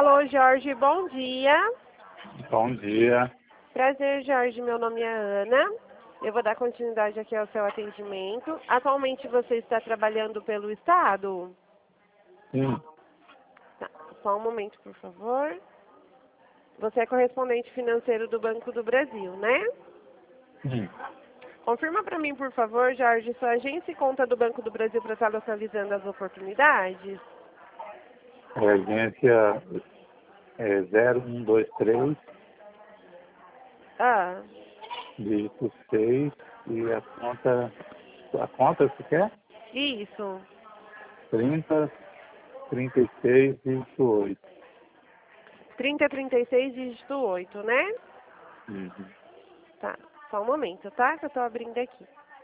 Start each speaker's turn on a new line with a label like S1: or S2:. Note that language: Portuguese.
S1: Alô, Jorge, bom dia.
S2: Bom dia.
S1: Prazer, Jorge. Meu nome é Ana. Eu vou dar continuidade aqui ao seu atendimento. Atualmente você está trabalhando pelo Estado?
S2: Sim,
S1: Tá, só um momento, por favor. Você é correspondente financeiro do Banco do Brasil, né?
S2: sim.
S1: Confirma para mim, por favor, Jorge, sua agência e conta do Banco do Brasil para estar localizando as oportunidades?
S2: A agência é 0123,
S1: Ah,
S2: dígito 6, e a conta você quer?
S1: isso.
S2: 30, 36, dígito 8.
S1: 3036, dígito 8, né?
S2: Uhum.
S1: Tá, só um momento, tá? Que eu tô abrindo aqui.